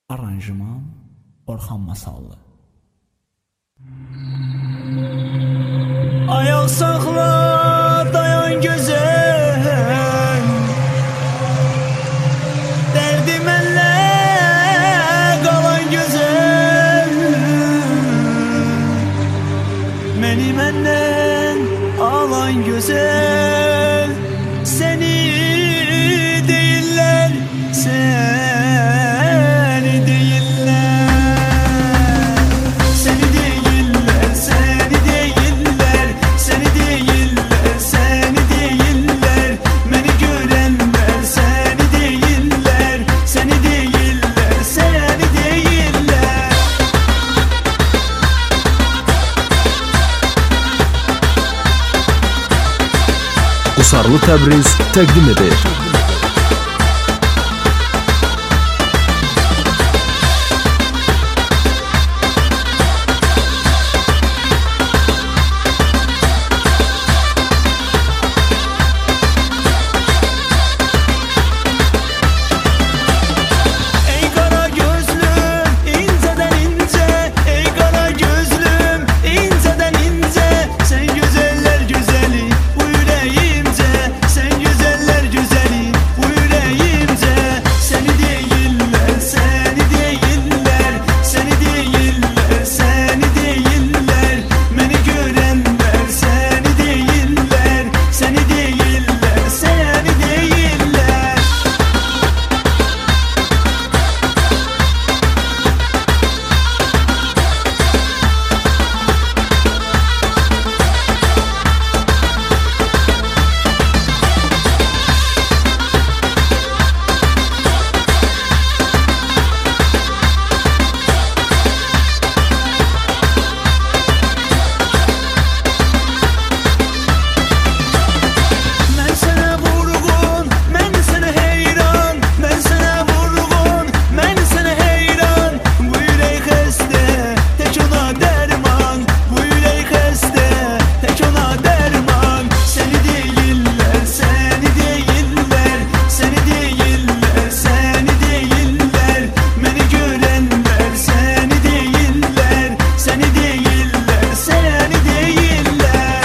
Aranjman Orxan Masallı. Ayaq saxla, dayan gözəl, dərdi mənlə qalan gözəl, məni məndən alan gözəl, səni deyirlər, səni deyirlər, səni deyirlər, səni deyirlər, səni deyirlər, səni deyirlər, məni görənlər səni deyirlər, səni deyirlər, səni deyirlər. Qusarlı Təbriz təqdim edir. Ey qara gözlüm, incədən incə, ey qara gözlüm, incədən incə, sən gözəllər gözəli, bu ürəyimcə, sən gözəllər gözəli, bu ürəyimcə, səni deyirlər, səni deyirlər, səni deyirlər, səni deyirlər, məni görənlər səni deyirlər, səni deyirlər, səni deyirlər. Mən sənə vurğun, mən sənə heyran, mən sənə vurğun, mən sənə heyran. Bu ürək xəstə, tək ona dərman, bu ürək xəstə, tək ona dərman. Səni deyirlər, səni deyirlər, səni deyirlər, səni deyirlər, məni görənlər səni deyirlər, səni deyirlər, səni deyirlər.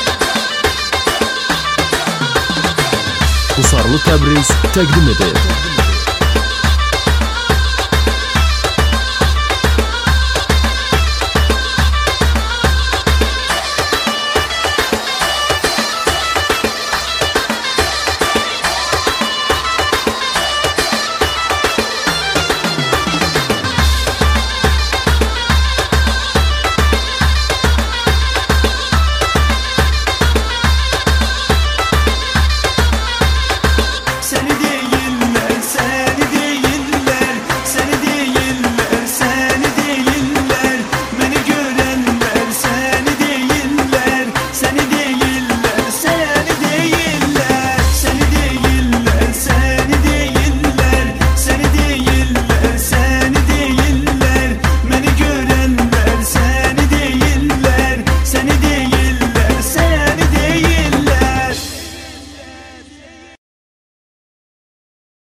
Qusarlı Təbriz təqdim edir.